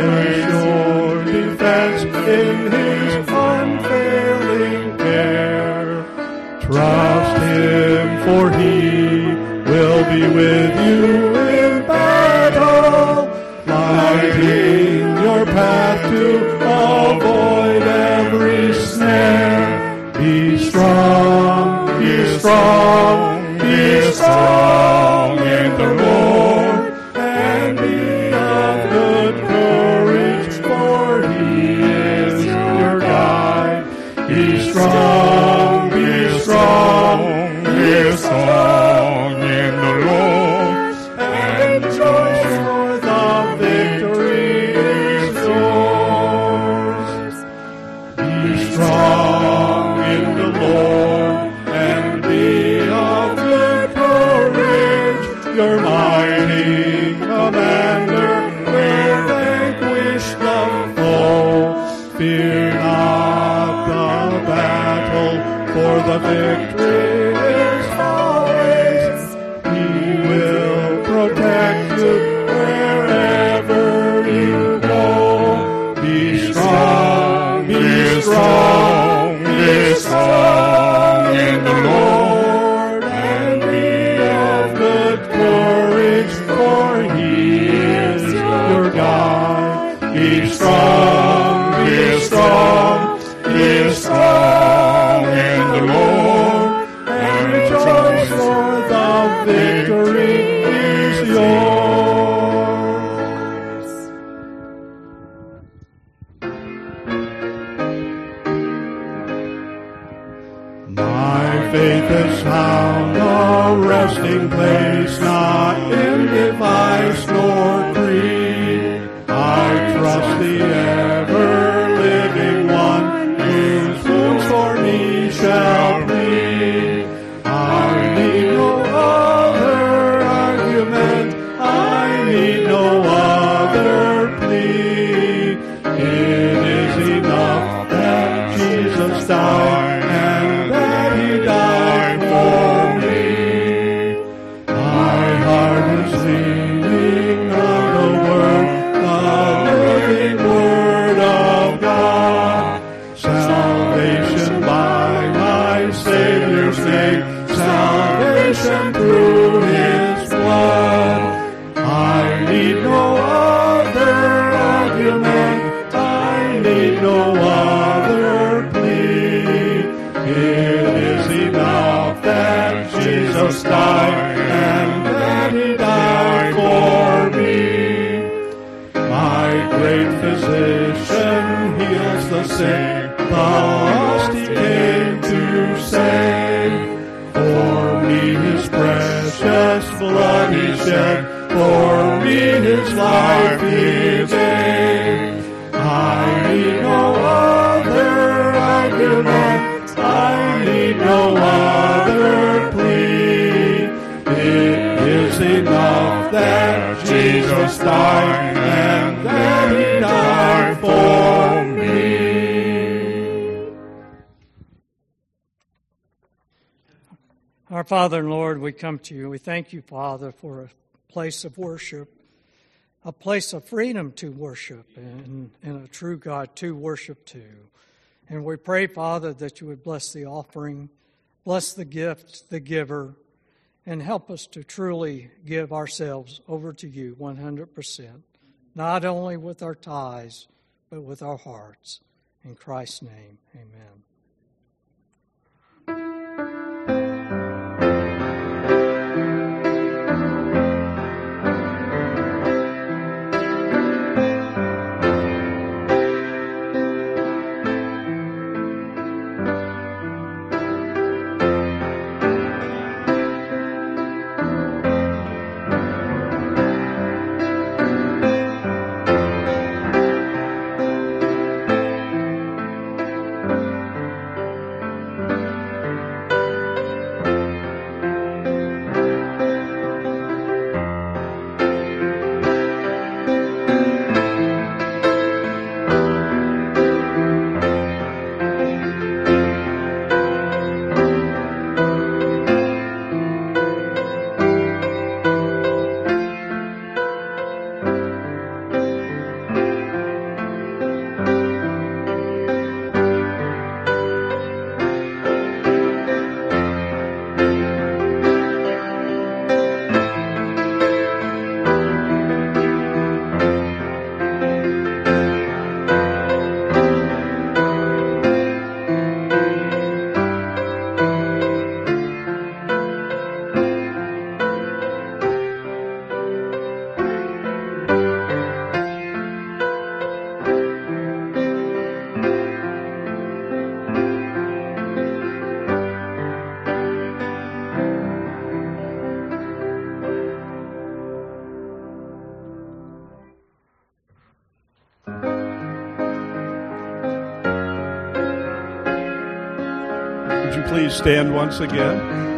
a sure defense in His unfailing care. Trust Him, for He will be with you in battle, lighting your path to avoid every snare. Be strong, be strong, be strong in the Lord, and be of good courage, for He is your guide. Be strong, be strong, be strong in the Lord, and rejoice, for the victory is yours. Be strong in the Lord, and be of good courage. Your mighty commander will vanquish the foe. Fear not the battle, for the victory is always. He will protect you wherever you go. Be strong, be strong, be strong in the Lord, and be of good courage, for He is your guide. Be strong, be strong, be strong in the Lord, and rejoice, for the victory is yours. My faith is found a resting place, not in device nor creed. I trust the ever-living One, whose wounds for me shall plead. I need no other argument, I need no other plea. It is enough that Jesus died, and that He died for me. My heart is leaning on the living Word of God. Salvation by my Savior's name, salvation through His blood. I need no other argument, I need no other plea. It is enough that Jesus died, and that He died for me. My great physician heals the sick, the lost He came to save. For me His precious blood He shed, for me His life He gave. I need no other argument, I need no other plea. It is enough that Jesus died, and that He died for me. Our Father and Lord, we come to you. We thank you, Father, for a place of worship, a place of freedom to worship, and a true God to worship to. And we pray, Father, that you would bless the offering, bless the gift, the giver, and help us to truly give ourselves over to you 100%, not only with our tithes, but with our hearts. In Christ's name, amen. Would you please stand once again?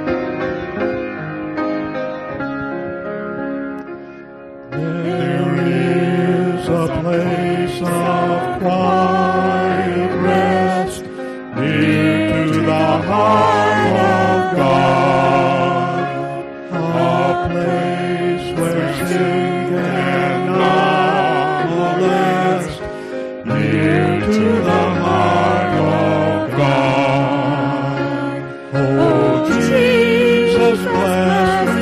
There is a place of quiet rest near to the heart of God, a place where sin cannot molest, near to the heart of God. Oh, Jesus, blessed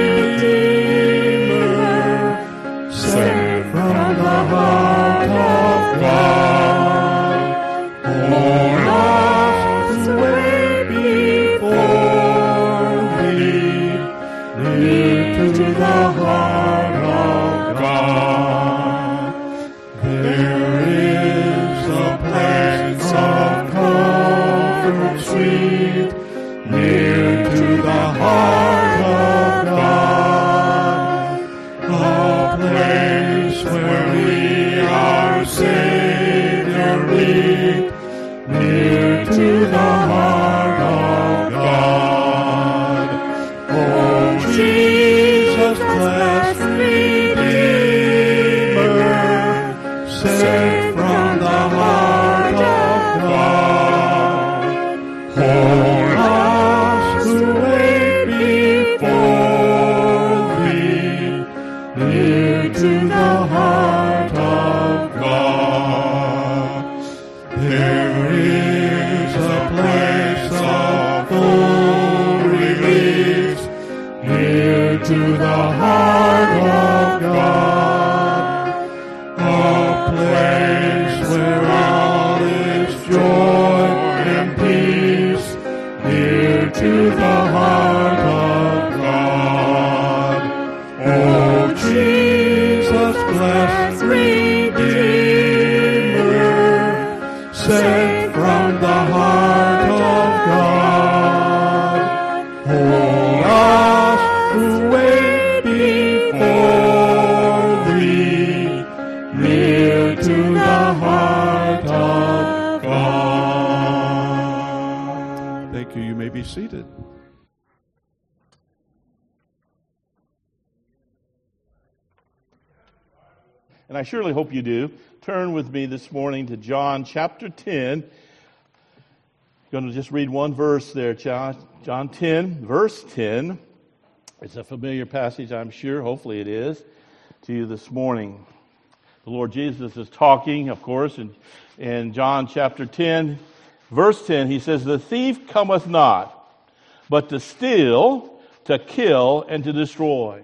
Redeemer, sent from the heart of God, born us to wait before Thee, near to the heart of God. There is a place of comfort sweet, near to the heart of God, a place where we our Savior meet, near to the heart of God. Oh, Jesus, blessed Redeemer, sent from the heart of God, for us who wait before Thee, near to the heart of God. There is a place of full release, near to the heart of God, a place where all is joy and peace, near to the heart of God. Oh, Jesus, blessed Redeemer, sent from the heart of God, hold us who wait before Thee, near to the heart of God. Thank you. You may be seated. And I surely hope you do. Turn with me this morning to John chapter 10. I'm going to just read one verse there, John 10, verse 10. It's a familiar passage, I'm sure. Hopefully it is to you this morning. The Lord Jesus is talking, of course, in John chapter 10, verse 10. He says, "The thief cometh not, but to steal, to kill, and to destroy.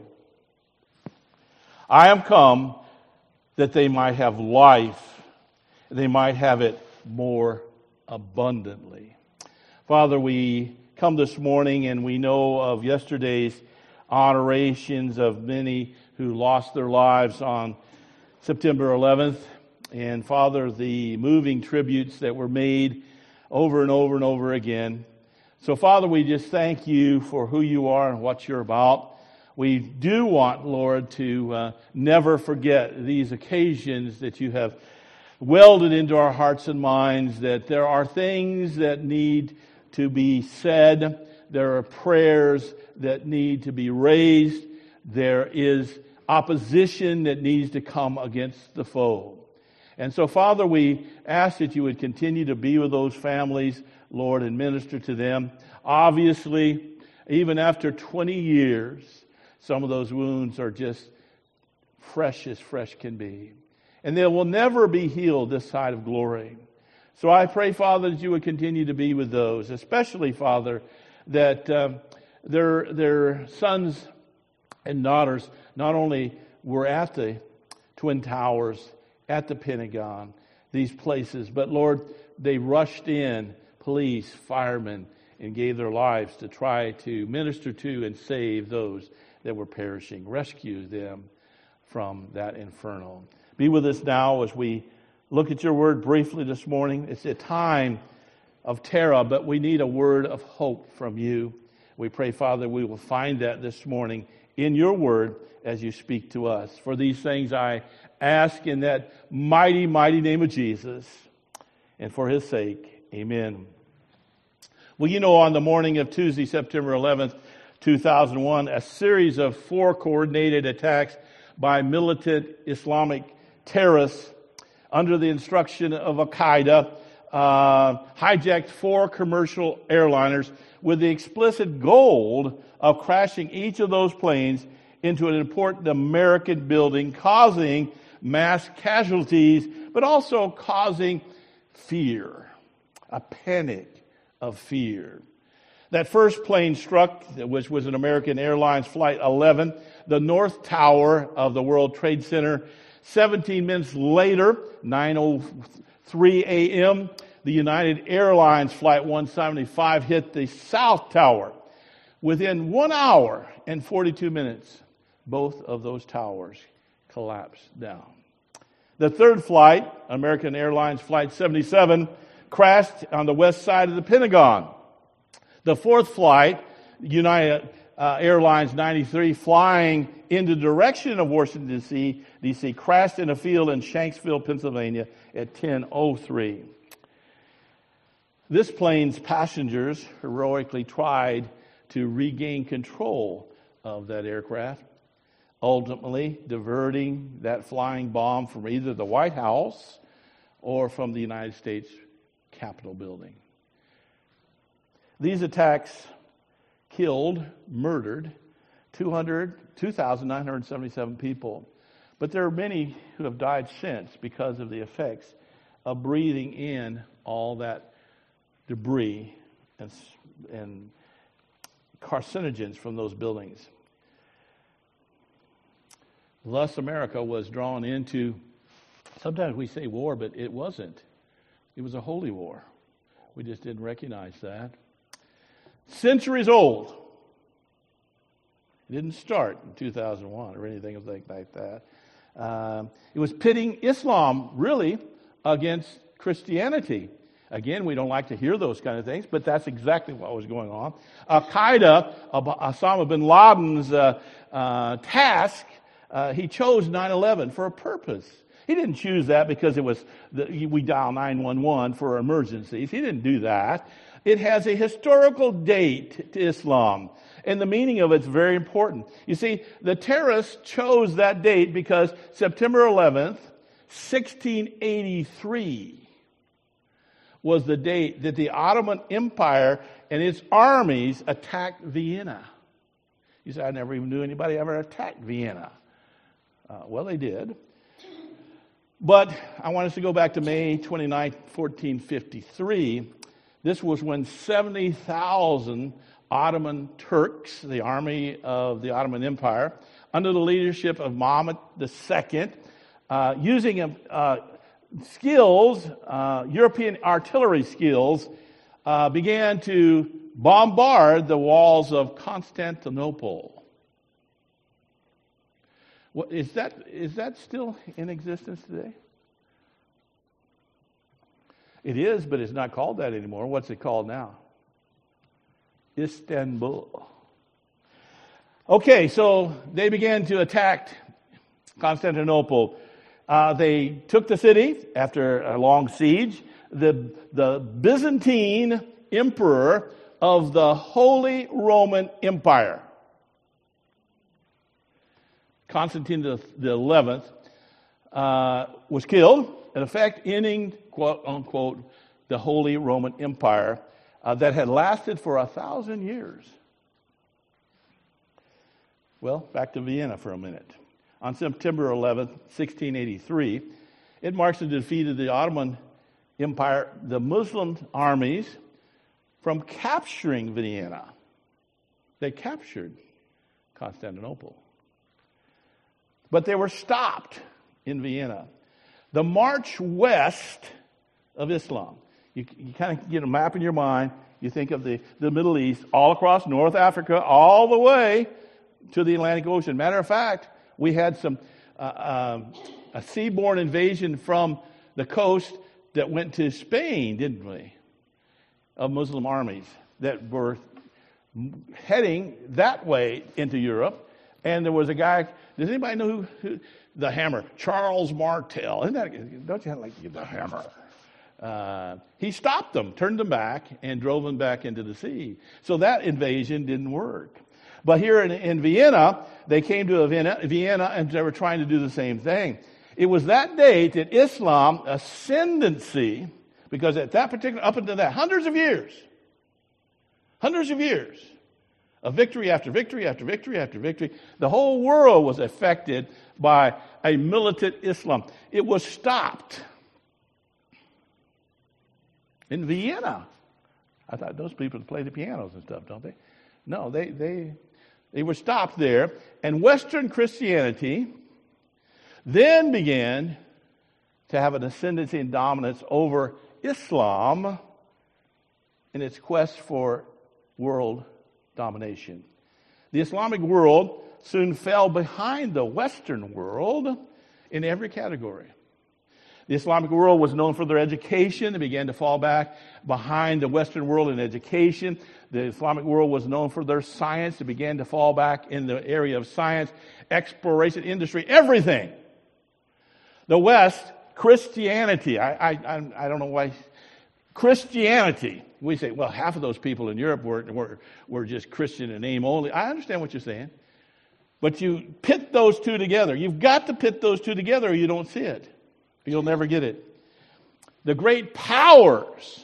I am come that they might have life, they might have it more abundantly." Father, we come this morning and we know of yesterday's honorations of many who lost their lives on September 11th. And Father, the moving tributes that were made over and over and over again. So Father, we just thank you for who you are and what you're about. We do want, Lord, to never forget these occasions that you have welded into our hearts and minds, that there are things that need to be said. There are prayers that need to be raised. There is opposition that needs to come against the foe. And so, Father, we ask that you would continue to be with those families, Lord, and minister to them. Obviously, even after 20 years, some of those wounds are just fresh as fresh can be. And they will never be healed this side of glory. So I pray, Father, that you would continue to be with those, especially, Father, that their sons and daughters not only were at the Twin Towers, at the Pentagon, these places, but, Lord, they rushed in, police, firemen, and gave their lives to try to minister to and save those that were perishing, rescue them from that inferno. Be with us now as we look at your word briefly this morning. It's a time of terror, but we need a word of hope from you. We pray, Father, we will find that this morning in your word as you speak to us. For these things I ask in that mighty, mighty name of Jesus, and for his sake, amen. Well, you know, on the morning of Tuesday, September 11th, 2001, a series of 4 coordinated attacks by militant Islamic terrorists under the instruction of Al-Qaeda hijacked 4 commercial airliners with the explicit goal of crashing each of those planes into an important American building, causing mass casualties, but also causing fear, a panic of fear. That first plane struck, which was an American Airlines Flight 11, the North Tower of the World Trade Center. 17 minutes later, 9:03 a.m., the United Airlines Flight 175 hit the South Tower. Within 1 hour and 42 minutes, both of those towers collapsed down. The third flight, American Airlines Flight 77, crashed on the west side of the Pentagon. The fourth flight, United Airlines 93, flying in the direction of Washington, D.C., crashed in a field in Shanksville, Pennsylvania at 10:03. This plane's passengers heroically tried to regain control of that aircraft, ultimately diverting that flying bomb from either the White House or from the United States Capitol building. These attacks killed, murdered 2,977 people. But there are many who have died since because of the effects of breathing in all that debris and carcinogens from those buildings. Thus, America was drawn into, sometimes we say war, but it wasn't. It was a holy war. We just didn't recognize that. Centuries old. It didn't start in 2001 or anything like that. It was pitting Islam, really, against Christianity. Again, we don't like to hear those kind of things, but that's exactly what was going on. Al-Qaeda, Osama bin Laden's task, he chose 9/11 for a purpose. He didn't choose that because it was we dial 911 for emergencies. He didn't do that. It has a historical date to Islam, and the meaning of it's very important. You see, the terrorists chose that date because September 11th, 1683, was the date that the Ottoman Empire and its armies attacked Vienna. You say, I never even knew anybody ever attacked Vienna. Well, they did. But I want us to go back to May 29, 1453. This was when 70,000 Ottoman Turks, the army of the Ottoman Empire, under the leadership of Muhammad II, using skills, European artillery skills, began to bombard the walls of Constantinople. Is that still in existence today? It is, but it's not called that anymore. What's it called now? Istanbul. Okay, so they began to attack Constantinople. They took the city after a long siege. The Byzantine emperor of the Holy Roman Empire, Constantine the 11th, was killed, in effect ending, quote unquote, the Holy Roman Empire that had lasted for 1,000 years. Well, back to Vienna for a minute. On September 11th, 1683, it marks the defeat of the Ottoman Empire, the Muslim armies, from capturing Vienna. They captured Constantinople. But they were stopped in Vienna. The march west of Islam. You kind of get a map in your mind. You think of the Middle East, all across North Africa, all the way to the Atlantic Ocean. Matter of fact, we had a seaborne invasion from the coast that went to Spain, didn't we? Of Muslim armies that were heading that way into Europe. And there was a guy, does anybody know who the Hammer? Charles Martel. Don't you like to get the Hammer? He stopped them, turned them back, and drove them back into the sea. So that invasion didn't work. But here in Vienna, they came to Vienna and they were trying to do the same thing. It was that date that Islam ascendancy, because at that particular, up until that, hundreds of years of victory after victory after victory after victory, the whole world was affected by a militant Islam. It was stopped in Vienna. I thought those people play the pianos and stuff, don't they? No, they were stopped there. And Western Christianity then began to have an ascendancy and dominance over Islam in its quest for world domination. The Islamic world soon fell behind the Western world in every category. The Islamic world was known for their education. They began to fall back behind the Western world in education. The Islamic world was known for their science. They began to fall back in the area of science, exploration, industry, everything. The West, Christianity, I don't know why. Christianity, we say, well, half of those people in Europe were just Christian in name only. I understand what you're saying. But you pit those two together. You've got to pit those two together or you don't see it. You'll never get it. The great powers,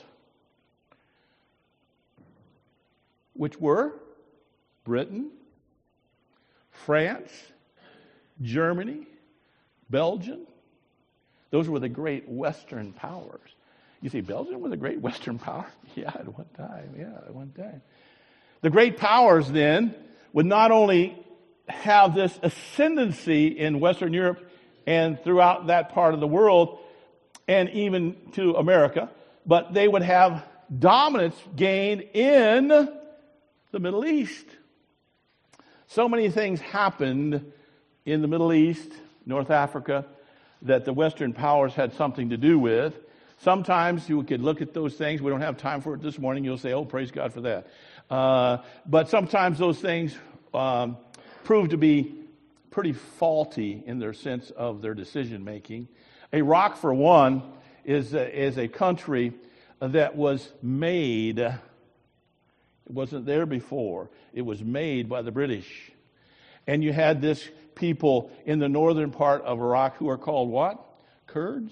which were Britain, France, Germany, Belgium, those were the great Western powers. You see, Belgium was a great Western power? Yeah, at one time. The great powers then would not only have this ascendancy in Western Europe and throughout that part of the world, and even to America, but they would have dominance gained in the Middle East. So many things happened in the Middle East, North Africa, that the Western powers had something to do with. Sometimes you could look at those things. We don't have time for it this morning. You'll say, oh, praise God for that. But sometimes those things prove to be pretty faulty in their sense of their decision making. Iraq, for one, is a country that was made. It wasn't there before. It was made by the British. And you had this people in the northern part of Iraq who are called what? Kurds?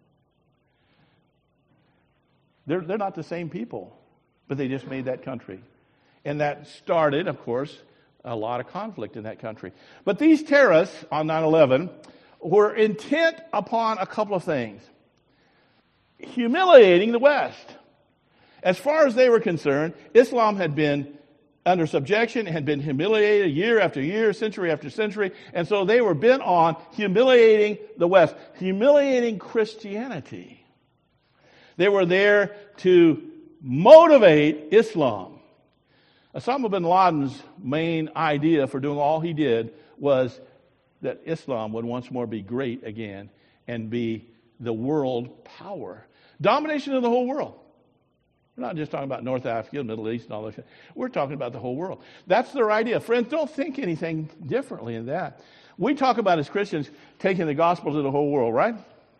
They're not the same people, but they just made that country. And that started, of course, a lot of conflict in that country. But these terrorists on 9/11 were intent upon a couple of things. Humiliating the West. As far as they were concerned, Islam had been under subjection, had been humiliated year after year, century after century, and so they were bent on humiliating the West, humiliating Christianity. They were there to motivate Islam. Osama bin Laden's main idea for doing all he did was that Islam would once more be great again and be the world power. Domination of the whole world. We're not just talking about North Africa, Middle East, and all that. We're talking about the whole world. That's their idea. Friends, don't think anything differently in that. We talk about, as Christians, taking the gospel to the whole world, right?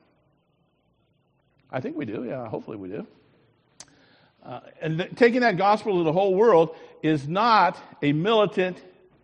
I think we do. Yeah, hopefully we do. Taking that gospel to the whole world is not a militant,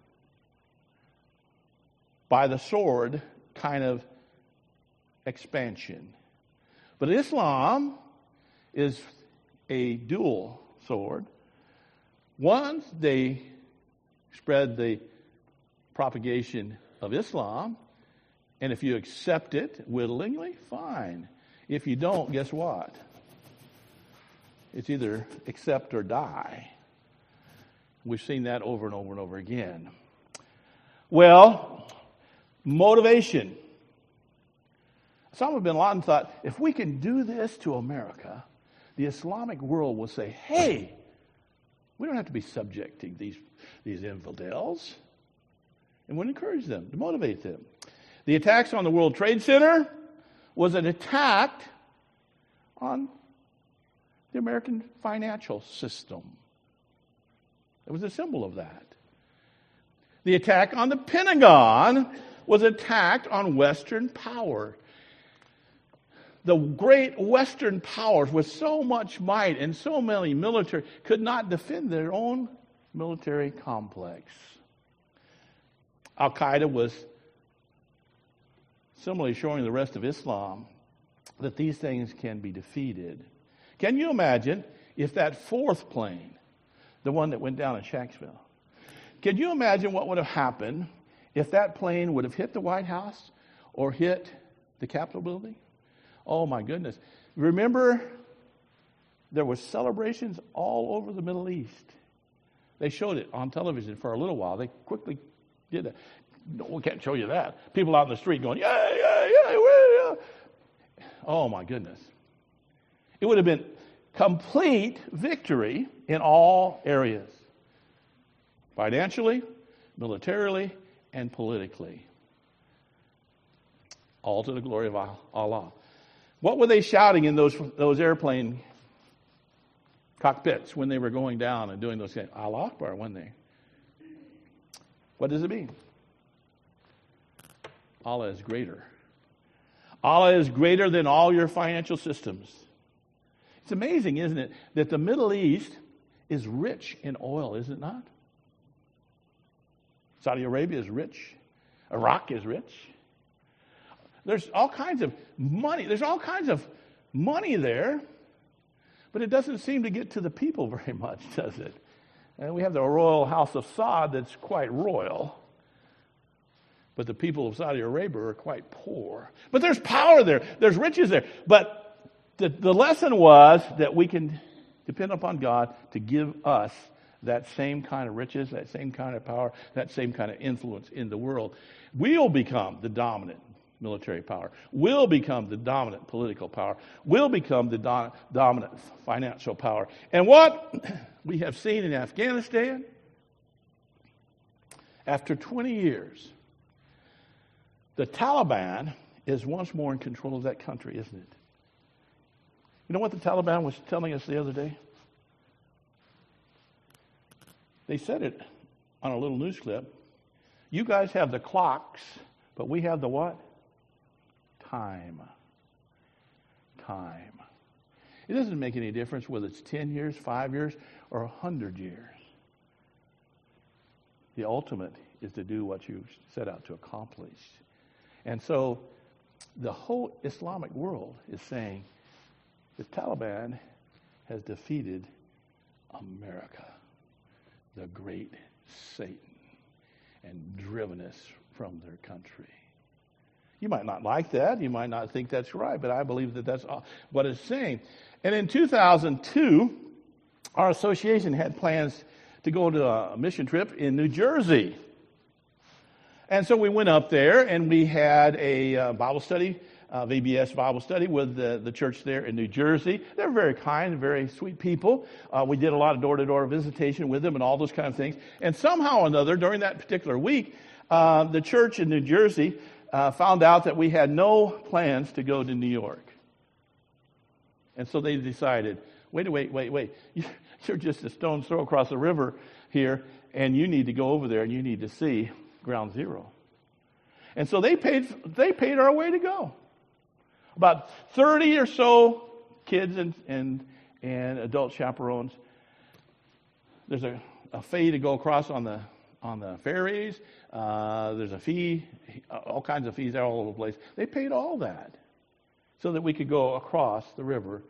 by the sword kind of expansion. But Islam is a dual sword. One, they spread the propagation of Islam, and if you accept it willingly, fine. If you don't, guess what? It's either accept or die. We've seen that over and over and over again. Well, motivation. Osama bin Laden thought, if we can do this to America, the Islamic world will say, hey, we don't have to be subject to these infidels. And would encourage them, to motivate them. The attacks on the World Trade Center was an attack on the American financial system. It was a symbol of that. The attack on the Pentagon was attacked on Western power. the great Western powers with so much might and so many military could not defend their own military complex. Al-Qaeda was similarly showing the rest of Islam that these things can be defeated. Can you imagine if that fourth plane, the one that went down in Shanksville, can you imagine what would have happened if that plane would have hit the White House or hit the Capitol building? Oh my goodness. Remember, there were celebrations all over the Middle East. They showed it on television for a little while. They quickly did it. No, we can't show you that. People out in the street going, yeah, yeah, yeah, yeah. Oh my goodness. It would have been complete victory in all areas. Financially, militarily, and politically. All to the glory of Allah. What were they shouting in those airplane cockpits when they were going down and doing those things? Allah Akbar, weren't they? What does it mean? Allah is greater. Allah is greater than all your financial systems. It's amazing, isn't it, that the Middle East is rich in oil, is it not? Saudi Arabia is rich. Iraq is rich. There's all kinds of money. There's all kinds of money there, but it doesn't seem to get to the people very much, does it? And we have the royal house of Saud that's quite royal, but the people of Saudi Arabia are quite poor. But there's power there. There's riches there. But the lesson was that we can depend upon God to give us that same kind of riches, that same kind of power, that same kind of influence in the world. We'll become the dominant military power. We'll become the dominant political power. We'll become the dominant financial power. And what we have seen in Afghanistan, after 20 years, the Taliban is once more in control of that country, isn't it? You know what the Taliban was telling us the other day? They said it on a little news clip. You guys have the clocks, but we have the what? Time. It doesn't make any difference whether it's 10 years, 5 years, or 100 years. The ultimate is to do what you set out to accomplish. And so the whole Islamic world is saying the Taliban has defeated America, the great Satan, and driven us from their country. You might not like that. You might not think that's right, but I believe that that's what it's saying. And in 2002, our association had plans to go to a mission trip in New Jersey. And so we went up there and we had a Bible study, VBS Bible study with the church there in New Jersey. They're very kind, very sweet people. We did a lot of door-to-door visitation with them and all those kind of things. And somehow or another, during that particular week, the church in New Jersey found out that we had no plans to go to New York. And so they decided, wait. You're just a stone's throw across the river here, and you need to go over there and you need to see Ground Zero. And so they paid our way to go. About 30 or so kids and adult chaperones. There's a fee to go across on the ferries. There's a fee, all kinds of fees all over the place. They paid all that so that we could go across the river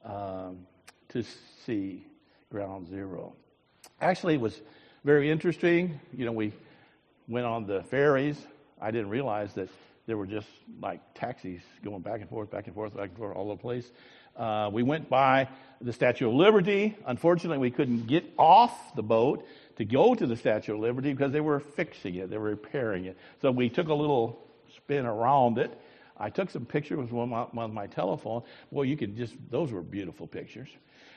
to see Ground Zero. Actually, it was very interesting. You know, we went on the ferries. I didn't realize that there were just like taxis going back and forth all over the place. We went by the Statue of Liberty. Unfortunately, we couldn't get off the boat to go to the Statue of Liberty because they were fixing it. They were repairing it. So we took a little spin around it. I took some pictures with my telephone. Boy, those were beautiful pictures.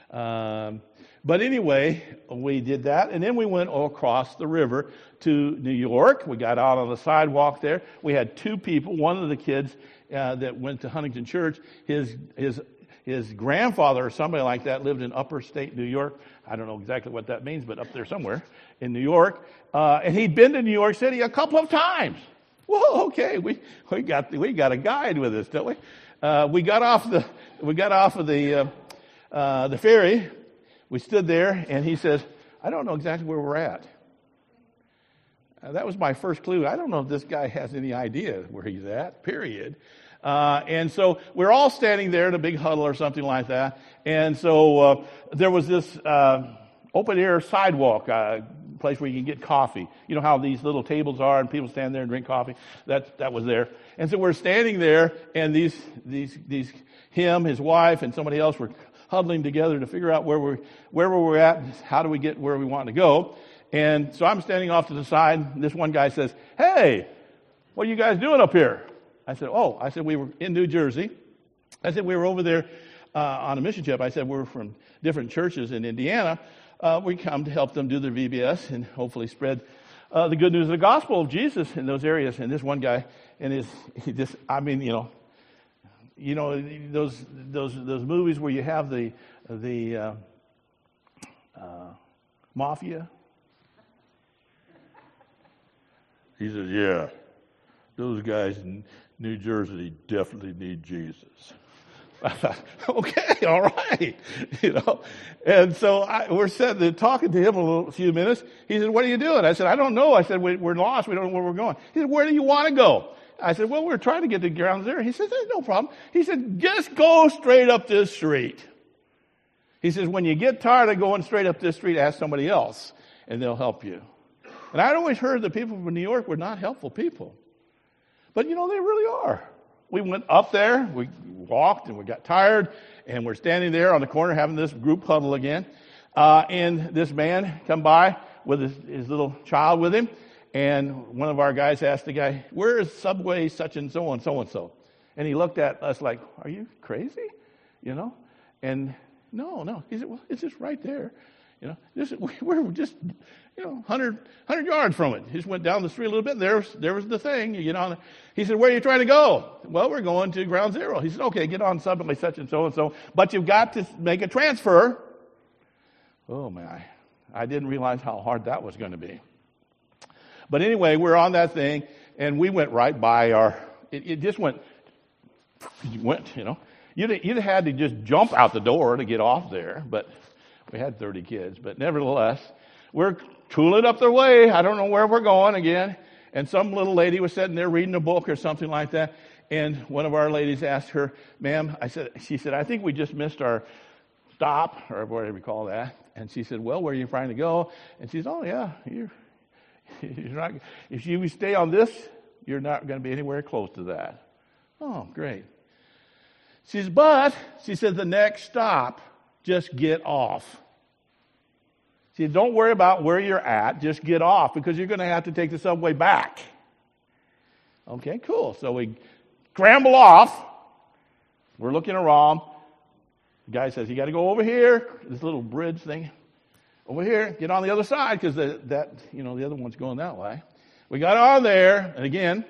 But anyway, we did that, and then we went across the river to New York. We got out on the sidewalk there. We had two people. One of the kids that went to Huntington Church, his grandfather or somebody like that lived in upper state New York. I don't know exactly what that means, but up there somewhere in New York. And he'd been to New York City a couple of times. Well, okay, we got a guide with us, don't we? we got off of the ferry. We stood there, and he says, "I don't know exactly where we're at." That was my first clue. I don't know if this guy has any idea where he's at, period. And so we're all standing there in a big huddle or something like that. And so there was this open air sidewalk place where you can get coffee. You know how these little tables are and people stand there and drink coffee? That was there. And so we're standing there, and him, his wife, and somebody else were huddling together to figure out where we're at and how do we get where we want to go. And so I'm standing off to the side, and this one guy says, "Hey, what are you guys doing up here?" I said, "We were in New Jersey." I said, "We were over there on a mission trip." I said, "We're from different churches in Indiana. We come to help them do their VBS and hopefully spread the good news of the gospel of Jesus in those areas." And this one guy, those movies where you have the mafia. He says, "Yeah, those guys in New Jersey definitely need Jesus." I thought, okay, all right, And so we're sitting there talking to him a few minutes. He said, "What are you doing?" I said, "I don't know." I said, "We're lost. We don't know where we're going." He said, "Where do you want to go?" I said, "Well, we're trying to get to Ground Zero." He said, "There's no problem." He said, "Just go straight up this street." He says, "When you get tired of going straight up this street, ask somebody else, and they'll help you." And I'd always heard that people from New York were not helpful people. But, they really are. We went up there, we walked, and we got tired, and we're standing there on the corner having this group huddle again. And this man come by with his little child with him, and one of our guys asked the guy, "Where is Subway such and so and so?" And he looked at us like, "Are you crazy?" And no. He said, "Well, it's just right there. We're just, 100 yards from it." He just went down the street a little bit, and there was the thing. He said, "Where are you trying to go?" "Well, we're going to Ground Zero." He said, "Okay, get on Subway such and so, but you've got to make a transfer." Oh, man, I didn't realize how hard that was going to be. But anyway, we're on that thing, and we went right by it just went, You'd had to just jump out the door to get off there, but we had 30 kids. But nevertheless, we're tooling up the way. I don't know where we're going again. And some little lady was sitting there reading a book or something like that. And one of our ladies asked her, "Ma'am," she said, "I think we just missed our stop," or whatever you call that. And she said, "Well, where are you trying to go?" And she said, "Oh, yeah, you're not, if you stay on this, you're not going to be anywhere close to that." "Oh, great." She says, "But," she said, "the next stop, just get off." She said, "Don't worry about where you're at, just get off, because you're going to have to take the subway back." Okay, cool. So we scramble off. We're looking around. The guy says, "You got to go over here, this little bridge thing. Over here, get on the other side, because the other one's going that way." We got on there, and again,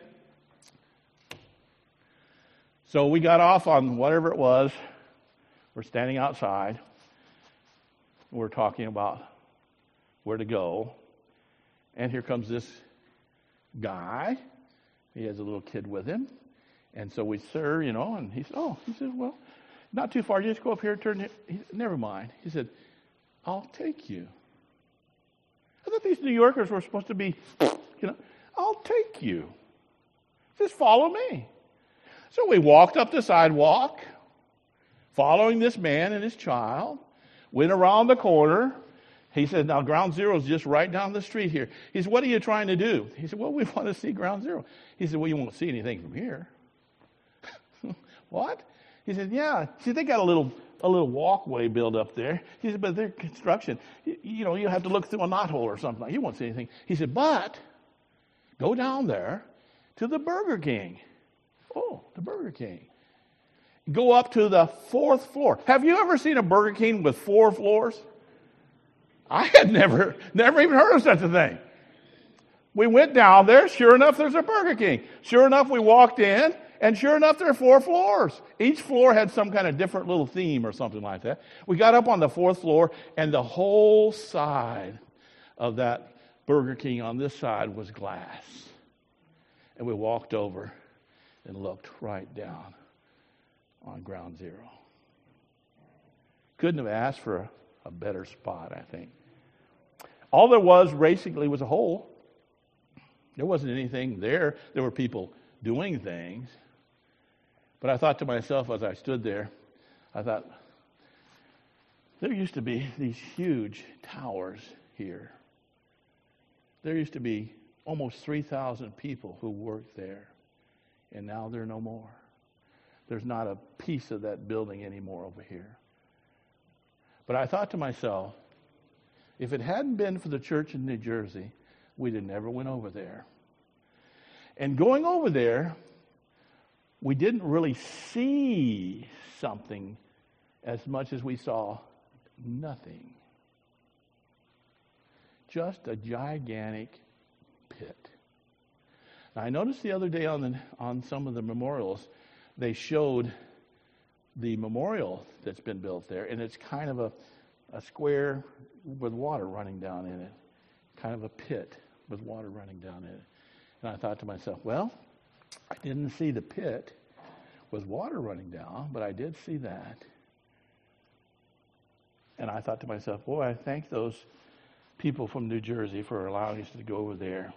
so we got off on whatever it was. We're standing outside. We're talking about where to go. And here comes this guy. He has a little kid with him. And so we, "Sir," and he said, "Well, not too far. You just go up here, turn it." "Never mind." He said, "I'll take you." I thought these New Yorkers were supposed to be, "I'll take you. Just follow me." So we walked up the sidewalk, following this man and his child, went around the corner. He said, "Now Ground Zero is just right down the street here." He said, "What are you trying to do?" He said, "Well, we want to see Ground Zero." He said, "Well, you won't see anything from here." "What?" He said, "Yeah. See, they got a little walkway built up there." He said, "But their construction, you have to look through a knothole or something. You won't see anything." He said, "But go down there to the Burger King." Oh, the Burger King. Go up to the 4th floor. Have you ever seen a Burger King with 4 floors? I had never even heard of such a thing. We went down there. Sure enough, there's a Burger King. Sure enough, we walked in, and sure enough, there are 4 floors. Each floor had some kind of different little theme or something like that. We got up on the 4th floor, and the whole side of that Burger King on this side was glass. And we walked over and looked right down on ground zero. Couldn't have asked for a better spot, I think. All there was basically was a hole. There wasn't anything there. There were people doing things. But I thought to myself as I stood there, I thought, there used to be these huge towers here. There used to be almost 3,000 people who worked there. And now there are no more. There's not a piece of that building anymore over here. But I thought to myself, if it hadn't been for the church in New Jersey, we'd have never went over there. And going over there, we didn't really see something as much as we saw nothing. Just a gigantic pit. Now, I noticed the other day on some of the memorials, they showed the memorial that's been built there, and it's kind of a square with water running down in it, kind of a pit with water running down in it. And I thought to myself, well, I didn't see the pit with water running down, but I did see that. And I thought to myself, boy, I thank those people from New Jersey for allowing us to go over there.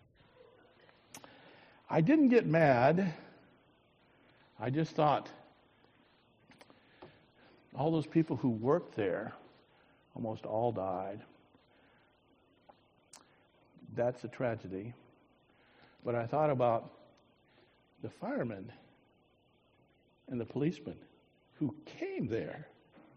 I didn't get mad. I just thought, all those people who worked there almost all died. That's a tragedy. But I thought about the firemen and the policemen who came there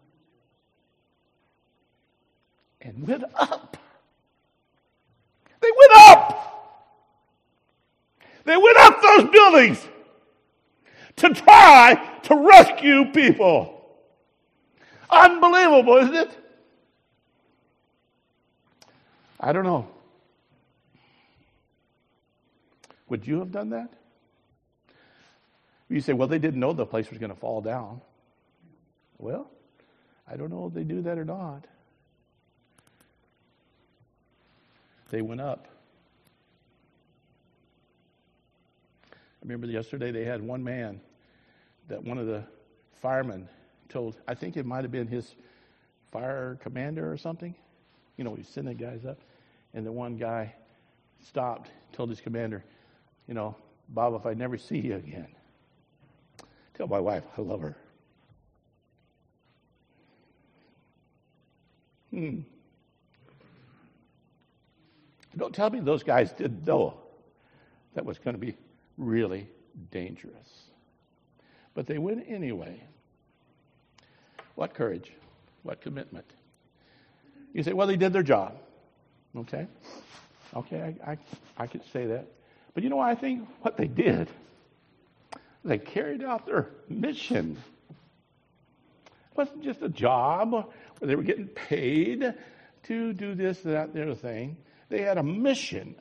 and went up. They went up! They went up those buildings to try to rescue people. Unbelievable, isn't it? I don't know. Would you have done that? You say, well, they didn't know the place was going to fall down. Well, I don't know if they do that or not. They went up. I remember yesterday they had one man that one of the firemen told, I think it might have been his fire commander or something. You know, he's sending guys up. And the one guy stopped, told his commander, you know, Bob, if I never see you again, tell my wife I love her. Don't tell me those guys didn't know that was going to be really dangerous. But they went anyway. What courage? What commitment? You say, well, they did their job. Okay, I could say that. But you know what I think? What they did, they carried out their mission. It wasn't just a job where they were getting paid to do this, that, the other thing. They had a mission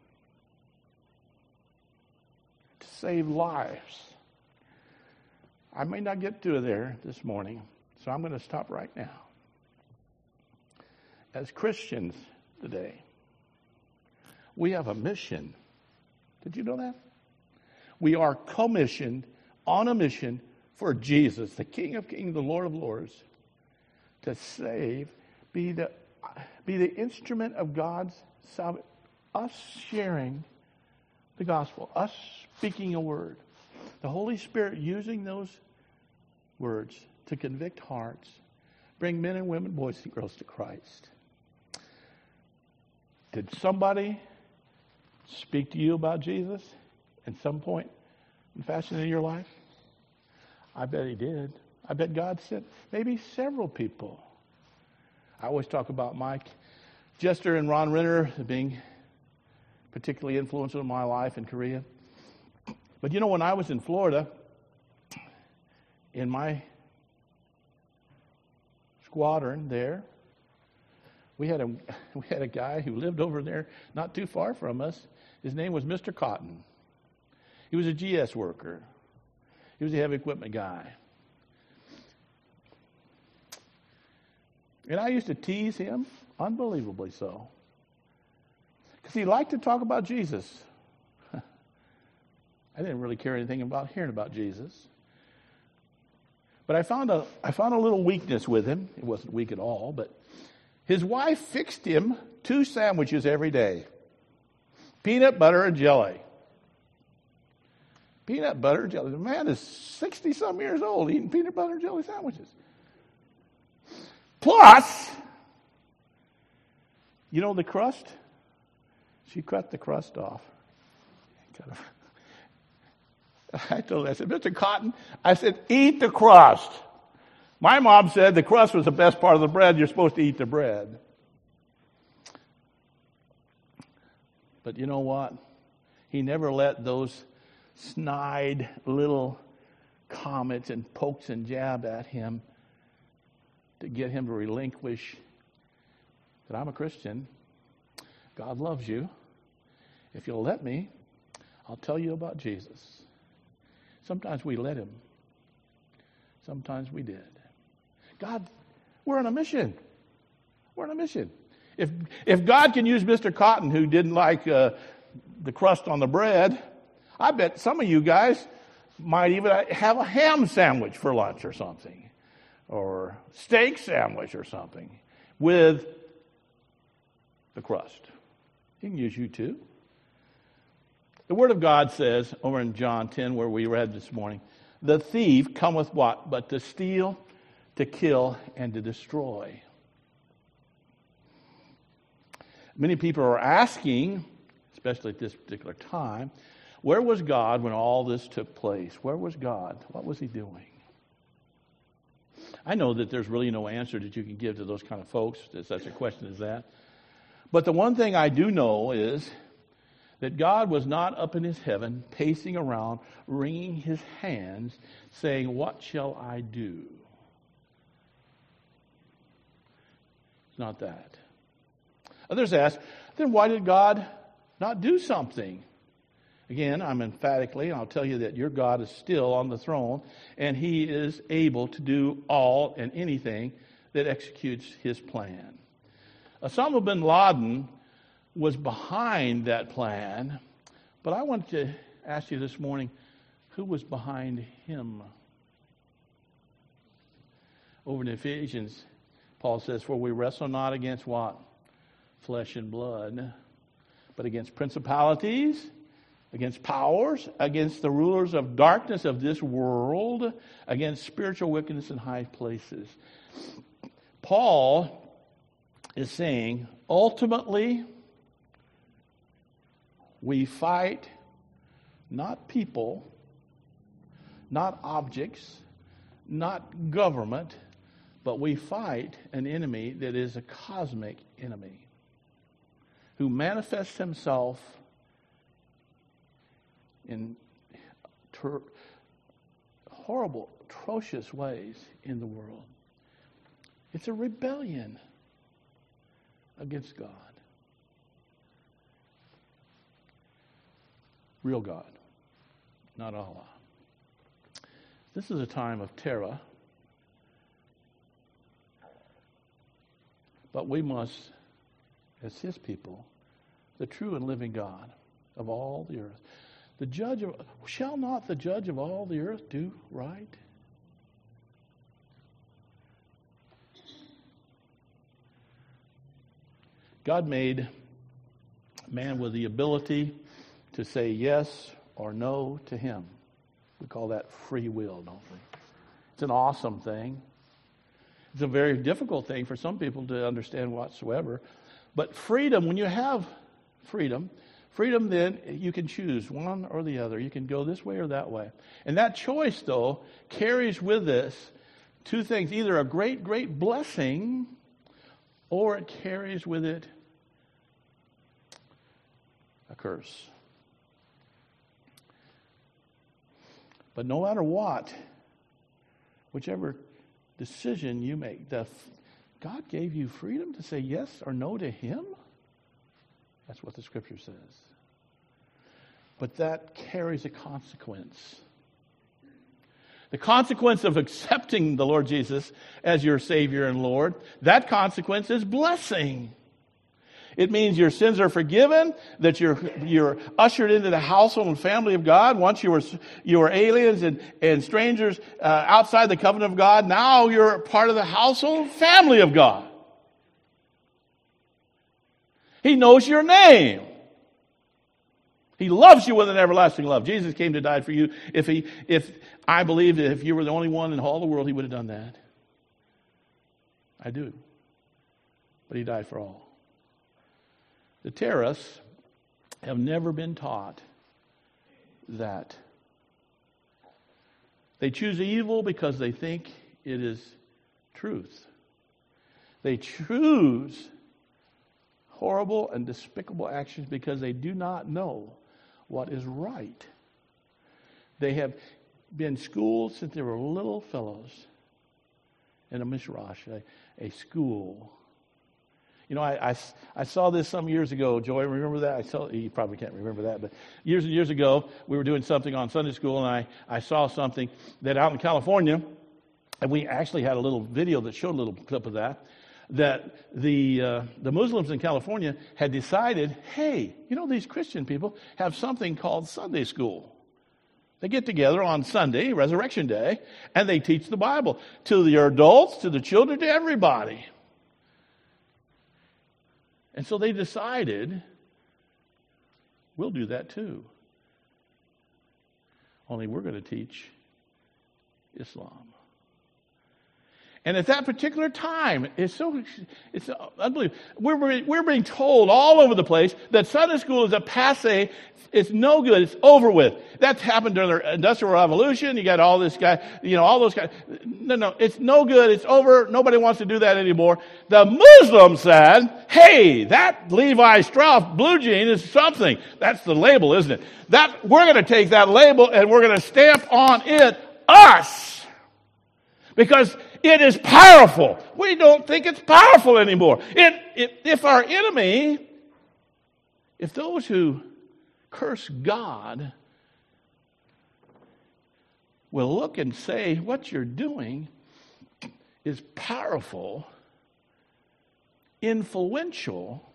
to save lives. I may not get to there this morning, so I'm going to stop right now. As Christians today, we have a mission. Did you know that? We are commissioned on a mission for Jesus, the King of Kings, the Lord of Lords, to save, be the instrument of God's salvation, us sharing the gospel, us speaking a word, the Holy Spirit using those words to convict hearts, bring men and women, boys and girls to Christ. Did somebody speak to you about Jesus at some point in fashion in your life? I bet he did. I bet God sent maybe several people. I always talk about Mike Jester and Ron Renner being particularly influential in my life in Korea. But you know, when I was in Florida, in my squadron there, we had a guy who lived over there not too far from us. His name was Mr. Cotton. He was a GS worker. He was a heavy equipment guy. And I used to tease him, unbelievably so, because he liked to talk about Jesus. I didn't really care anything about hearing about Jesus. But I found a little weakness with him. It wasn't weak at all, but his wife fixed him 2 sandwiches every day. Peanut butter and jelly. Peanut butter and jelly. The man is 60-some years old eating peanut butter and jelly sandwiches. Plus, you know the crust? She cut the crust off. I told her, I said, Mr. Cotton, I said, eat the crust. My mom said the crust was the best part of the bread. You're supposed to eat the bread. But you know what? He never let those snide little comments and pokes and jab at him to get him to relinquish that I'm a Christian. God loves you. If you'll let me, I'll tell you about Jesus. Sometimes we let him. Sometimes we did. God, we're on a mission. We're on a mission. If God can use Mr. Cotton, who didn't like the crust on the bread, I bet some of you guys might even have a ham sandwich for lunch or something, or steak sandwich or something with the crust. He can use you too. The Word of God says over in John 10, where we read this morning, the thief cometh what? But to steal, to kill, and to destroy. Many people are asking, especially at this particular time, where was God when all this took place? Where was God? What was he doing? I know that there's really no answer that you can give to those kind of folks, to such a question as that. But the one thing I do know is that God was not up in his heaven, pacing around, wringing his hands, saying, what shall I do? It's not that. Others ask, then why did God not do something? Again, I'm emphatically, I'll tell you that your God is still on the throne, and he is able to do all and anything that executes his plan. Osama bin Laden was behind that plan, but I want to ask you this morning, who was behind him? Over in Ephesians, Paul says, for we wrestle not against what? Flesh and blood, but against principalities, against powers, against the rulers of darkness of this world, against spiritual wickedness in high places. Paul is saying, ultimately, we fight not people, not objects, not government, but we fight an enemy that is a cosmic enemy who manifests himself in horrible, atrocious ways in the world. It's a rebellion against God. Real God, not Allah. This is a time of terror, but we must, as his people, the true and living God of all the earth, shall not the judge of all the earth do right? God made man with the ability to say yes or no to him. We call that free will, don't we? It's an awesome thing. It's a very difficult thing for some people to understand whatsoever. But freedom, when you have freedom then you can choose one or the other. You can go this way or that way. And that choice, though, carries with us two things. Either a great, great blessing, or it carries with it a curse. But no matter what, whichever decision you make, God gave you freedom to say yes or no to him. That's what the Scripture says. But that carries a consequence. The consequence of accepting the Lord Jesus as your Savior and Lord, that consequence is blessing. It means your sins are forgiven, that you're ushered into the household and family of God. Once you were aliens and strangers outside the covenant of God. Now you're part of the household and family of God. He knows your name. He loves you with an everlasting love. Jesus came to die for you. If I believe that if you were the only one in all the world, he would have done that. I do. But he died for all. The terrorists have never been taught that. They choose evil because they think it is truth. They choose horrible and despicable actions because they do not know what is right. They have been schooled since they were little fellows in a mishrash, a school. You know, I saw this some years ago. Joy, remember that? You probably can't remember that, but years and years ago, we were doing something on Sunday school, and I saw something that out in California, and we actually had a little video that showed a little clip of that the Muslims in California had decided, hey, you know, these Christian people have something called Sunday school. They get together on Sunday, Resurrection Day, and they teach the Bible to the adults, to the children, to everybody. And so they decided, we'll do that too. Only we're going to teach Islam. And at that particular time, it's unbelievable. We're being told all over the place that Sunday school is a passé. It's no good. It's over with. That's happened during the Industrial Revolution. You got all this guy, all those guys. No, it's no good. It's over. Nobody wants to do that anymore. The Muslims said, hey, that Levi Strauss blue jean is something. That's the label, isn't it? We're going to take that label and we're going to stamp on it us. Because it is powerful. We don't think it's powerful anymore. If our enemy, if those who curse God will look and say, what you're doing is powerful, influential,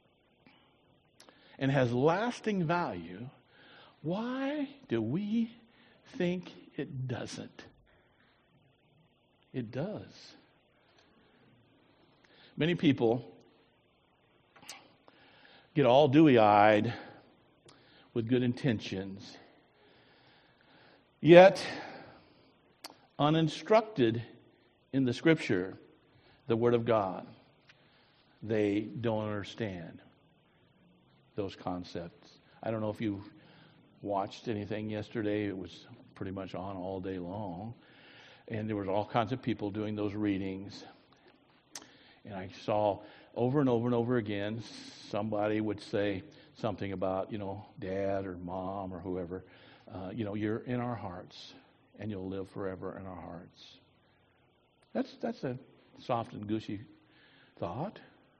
and has lasting value, why do we think it doesn't? It does. Many people get all dewy-eyed with good intentions, yet uninstructed in the Scripture, the Word of God, they don't understand those concepts. I don't know if you watched anything yesterday. It was pretty much on all day long. And there was all kinds of people doing those readings. And I saw over and over and over again, somebody would say something about, dad or mom or whoever, you're in our hearts and you'll live forever in our hearts. That's a soft and gushy thought.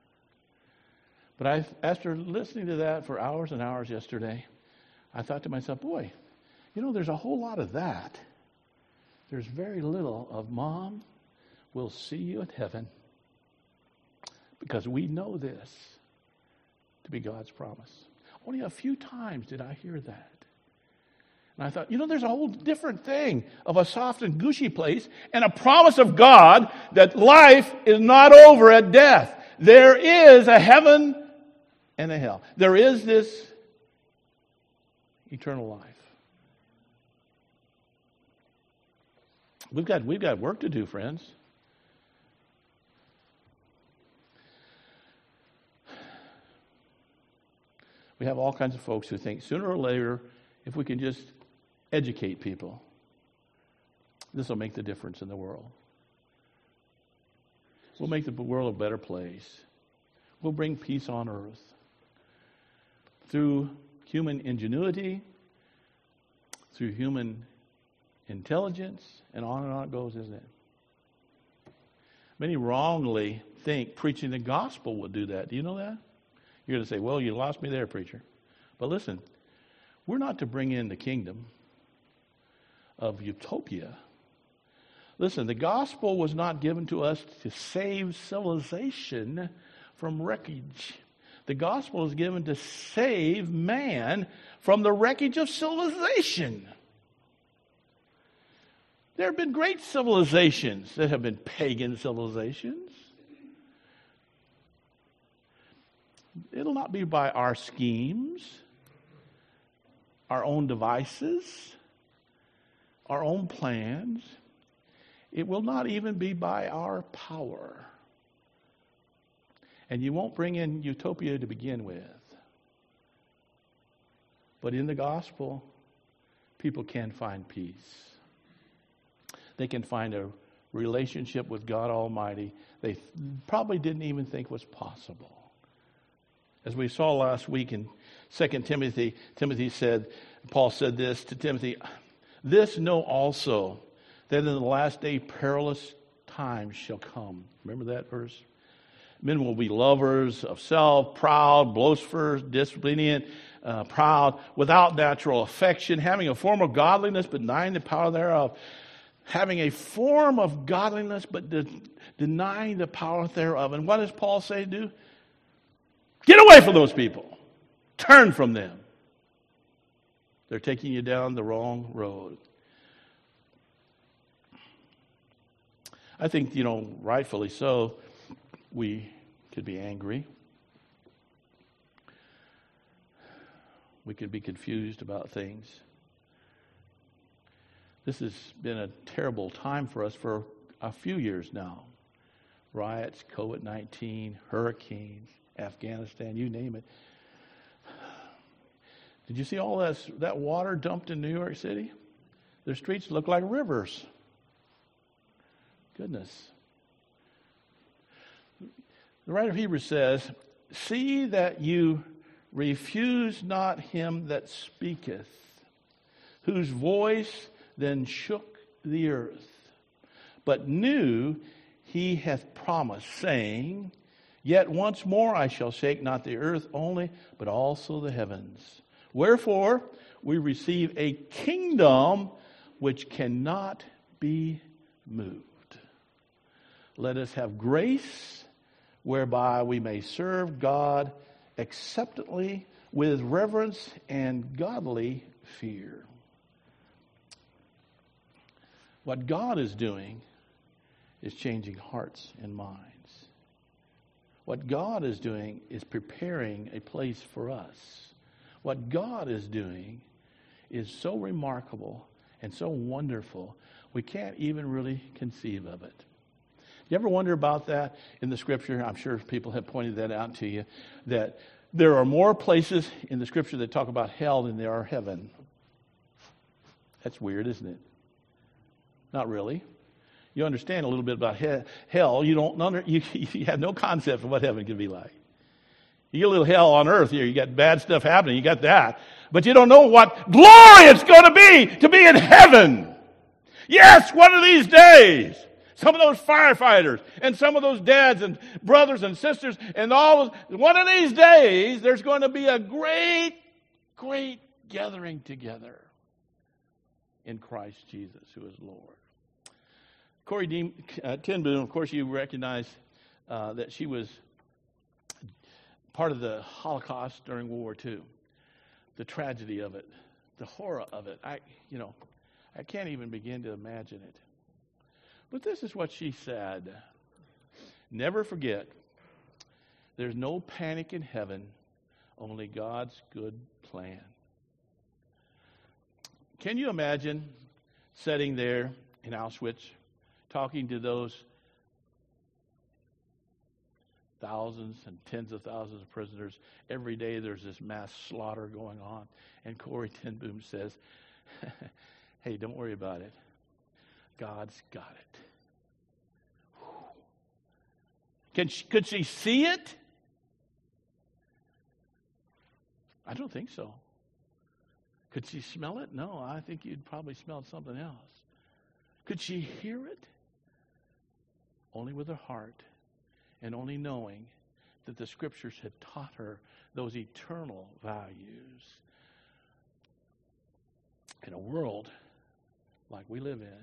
But after listening to that for hours and hours yesterday, I thought to myself, boy, there's a whole lot of that. There's very little of Mom, we'll see you in heaven. Because we know this to be God's promise. Only a few times did I hear that. And I thought, there's a whole different thing of a soft and gushy place and a promise of God that life is not over at death. There is a heaven and a hell. There is this eternal life. We've got work to do, friends. We have all kinds of folks who think sooner or later, if we can just educate people, this will make the difference in the world. We'll make the world a better place. We'll bring peace on earth through human ingenuity, through human intelligence, and on it goes, isn't it? Many wrongly think preaching the gospel would do that. Do you know that? You're going to say, well, you lost me there, preacher. But listen, we're not to bring in the kingdom of utopia. Listen, the gospel was not given to us to save civilization from wreckage. The gospel is given to save man from the wreckage of civilization. There have been great civilizations that have been pagan civilizations. It'll not be by our schemes, our own devices, our own plans. It will not even be by our power. And you won't bring in utopia to begin with. But in the gospel, people can find peace. They can find a relationship with God Almighty they probably didn't even think was possible. As we saw last week in 2 Timothy, Paul said this to Timothy, "This know also, that in the last day perilous times shall come." Remember that verse? Men will be lovers of self, proud, boastful, disobedient, proud, without natural affection, having a form of godliness but denying the power thereof. Having a form of godliness but denying the power thereof. And what does Paul say to do? Get away from those people. Turn from them. They're taking you down the wrong road. I think, rightfully so, we could be angry. We could be confused about things. This has been a terrible time for us for a few years now. Riots, COVID-19, hurricanes, Afghanistan, you name it. Did you see all that water dumped in New York City? Their streets look like rivers. Goodness. The writer of Hebrews says, "See that you refuse not him that speaketh, whose voice then shook the earth, but knew he hath promised, saying, Yet once more I shall shake not the earth only, but also the heavens. Wherefore we receive a kingdom which cannot be moved. Let us have grace whereby we may serve God acceptably with reverence and godly fear." What God is doing is changing hearts and minds. What God is doing is preparing a place for us. What God is doing is so remarkable and so wonderful, we can't even really conceive of it. You ever wonder about that in the Scripture? I'm sure people have pointed that out to you, that there are more places in the Scripture that talk about hell than there are heaven. That's weird, isn't it? Not really. You understand a little bit about hell. You have no concept of what heaven can be like. You get a little hell on earth here. You got bad stuff happening. You got that. But you don't know what glory it's going to be in heaven. Yes, one of these days, some of those firefighters and some of those dads and brothers and sisters and all, one of these days, there's going to be a great, great gathering together in Christ Jesus, who is Lord. Corrie ten Boom, of course, you recognize that she was part of the Holocaust during World War II. The tragedy of it, the horror of it. I can't even begin to imagine it. But this is what she said. "Never forget, there's no panic in heaven, only God's good plan." Can you imagine sitting there in Auschwitz, talking to those thousands and tens of thousands of prisoners? Every day there's this mass slaughter going on. And Corrie ten Boom says, "Hey, don't worry about it. God's got it." Could she see it? I don't think so. Could she smell it? No, I think you'd probably smell something else. Could she hear it? Only with her heart, and only knowing that the Scriptures had taught her those eternal values. In a world like we live in,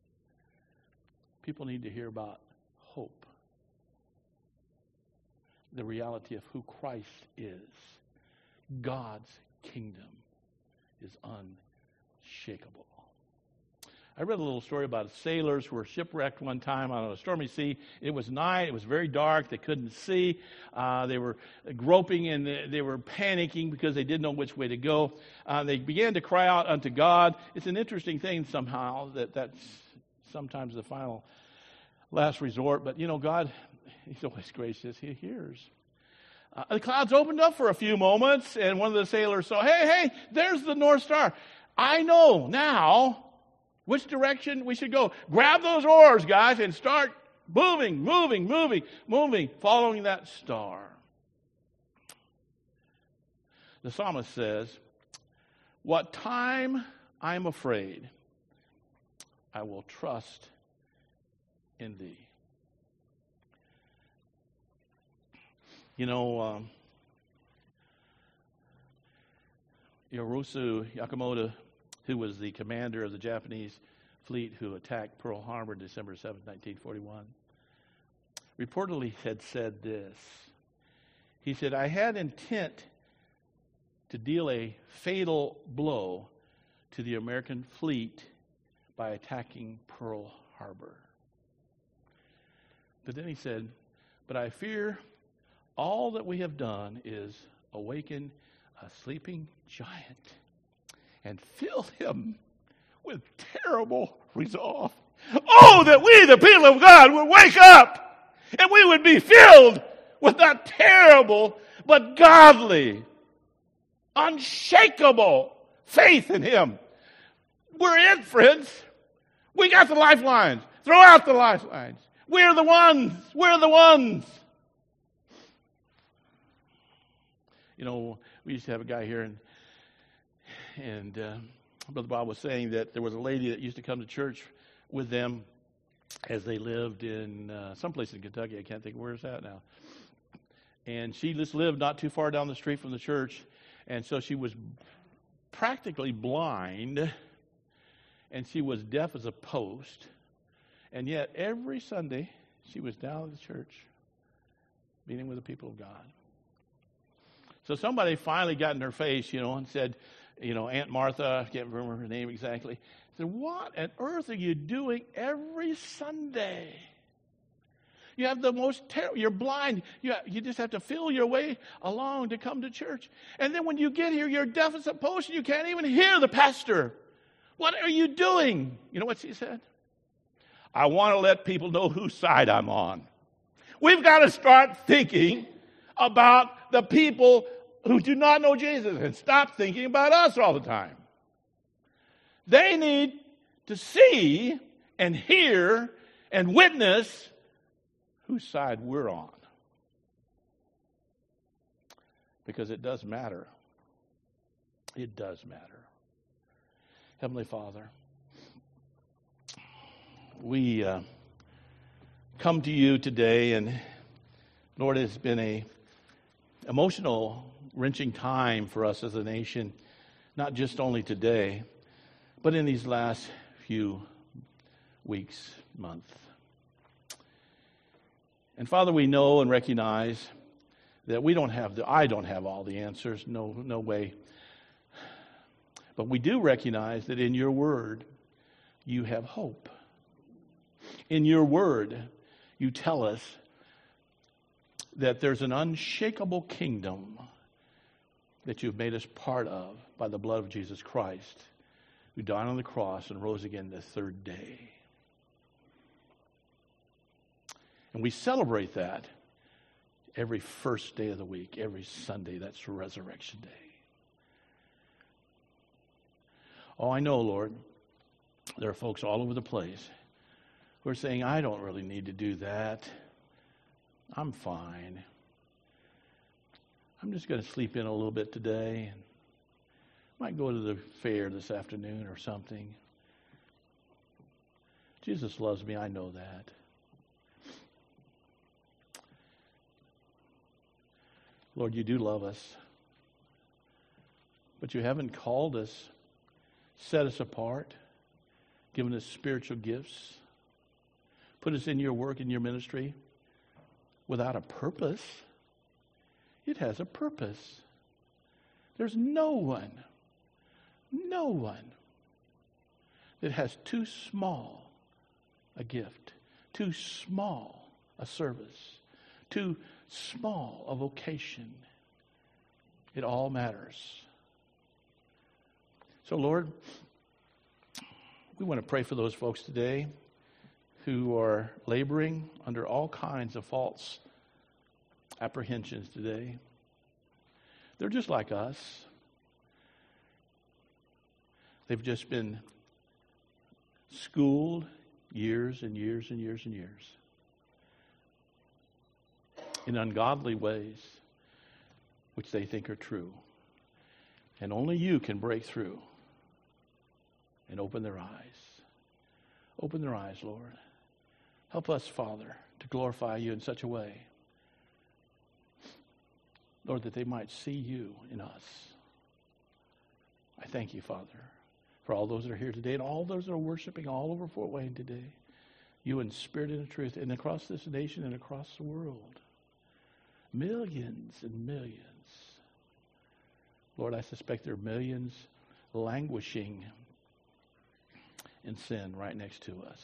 people need to hear about hope. the reality of who Christ is. God's kingdom is unshakable. I read a little story about sailors who were shipwrecked one time on a stormy sea. It was night. It was very dark. They couldn't see. They were groping and they were panicking because they didn't know which way to go. They began to cry out unto God. It's an interesting thing somehow that's sometimes the final last resort. But, God, He's always gracious. He hears. The clouds opened up for a few moments, and one of the sailors saw, hey, there's the North Star. I know now which direction we should go. Grab those oars, guys, and start moving, following that star. The psalmist says, what time I'm afraid, I will trust in thee. Hiroshi Yamamoto, who was the commander of the Japanese fleet who attacked Pearl Harbor December 7, 1941, reportedly had said this. He said, I had intent to deal a fatal blow to the American fleet by attacking Pearl Harbor. But then he said, but I fear all that we have done is awaken a sleeping giant and fill him with terrible resolve. Oh, that we, the people of God, would wake up and we would be filled with that terrible but godly, unshakable faith in Him. We're it, friends. We got the lifelines. Throw out the lifelines. We're the ones. We're the ones. We used to have a guy here, and Brother Bob was saying that there was a lady that used to come to church with them as they lived in someplace in Kentucky. I can't think where it's at now. And she just lived not too far down the street from the church, and so she was practically blind, and she was deaf as a post, and yet every Sunday she was down at the church meeting with the people of God. So somebody finally got in her face, and said, Aunt Martha, I can't remember her name exactly, said, what on earth are you doing every Sunday? You have the most terrible, you're blind. You just have to feel your way along to come to church. And then when you get here, you're deaf as a post and you can't even hear the pastor. What are you doing? You know what she said? I want to let people know whose side I'm on. We've got to start thinking about the people who do not know Jesus and stop thinking about us all the time. They need to see and hear and witness whose side we're on. Because it does matter. It does matter. Heavenly Father, we come to you today, and Lord, it's been a emotional, wrenching time for us as a nation, not just only today, but in these last few weeks, months. And Father, we know and recognize that I don't have all the answers, no way. But we do recognize that in your word, you have hope. In your word, you tell us that there's an unshakable kingdom that you've made us part of by the blood of Jesus Christ, who died on the cross and rose again the third day. And we celebrate that every first day of the week, every Sunday. That's Resurrection Day. Oh, I know, Lord, there are folks all over the place who are saying, I don't really need to do that. I'm fine. I'm just going to sleep in a little bit today and might go to the fair this afternoon or something. Jesus loves me, I know that. Lord, you do love us, but you haven't called us, set us apart, given us spiritual gifts, put us in your work, in your ministry, without a purpose. It has a purpose. There's no one that has too small a gift, too small a service, too small a vocation. It all matters. So, Lord, we want to pray for those folks today who are laboring under all kinds of false apprehensions today. They're just like us. They've just been schooled years and years and years and years in ungodly ways which they think are true. And only you can break through and open their eyes. Open their eyes, Lord. Help us, Father, to glorify you in such a way, Lord, that they might see you in us. I thank you, Father, for all those that are here today and all those that are worshiping all over Fort Wayne today. You in spirit and in truth, and across this nation and across the world. Millions and millions. Lord, I suspect there are millions languishing in sin right next to us.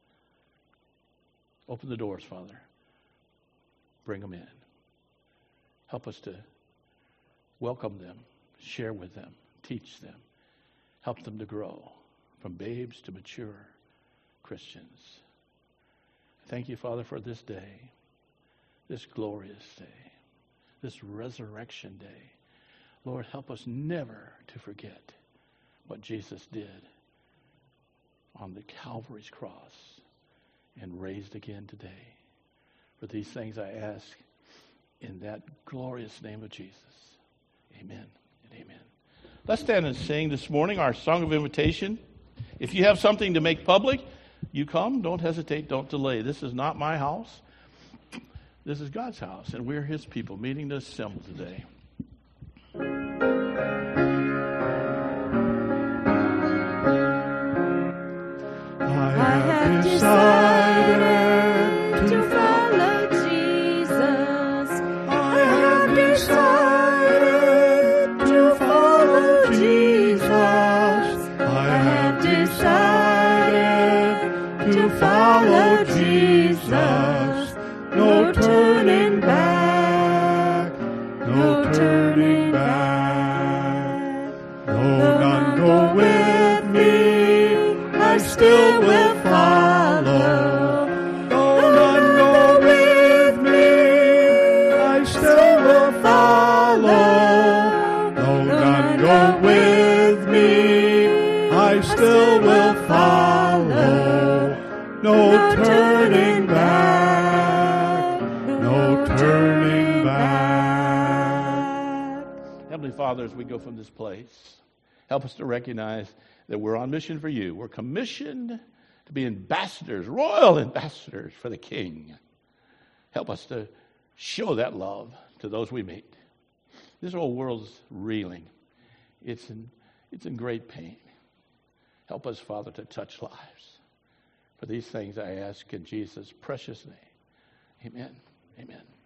Open the doors, Father. Bring them in. Help us to welcome them, share with them, teach them, help them to grow from babes to mature Christians. Thank you, Father, for this day, this glorious day, this resurrection day. Lord, help us never to forget what Jesus did on the Calvary's cross and raised again today. For these things I ask in that glorious name of Jesus. Amen and amen. Let's stand and sing this morning our song of invitation. If you have something to make public, you come. Don't hesitate. Don't delay. This is not my house. This is God's house, and we're his people meeting to assemble today. I have decided to follow Jesus. I have decided to follow Jesus. I have decided to follow Jesus. No turning back, no turning back. Though none go with me, I still will follow. Though none go with me, I still will follow. Though none go with me, I still will follow. No turning back, no turning back. Heavenly Father, as we go from this place, help us to recognize that we're on mission for you. We're commissioned to be ambassadors, royal ambassadors for the King. Help us to show that love to those we meet. This whole world's reeling. It's in great pain. Help us, Father, to touch lives. For these things I ask in Jesus' precious name. Amen. Amen.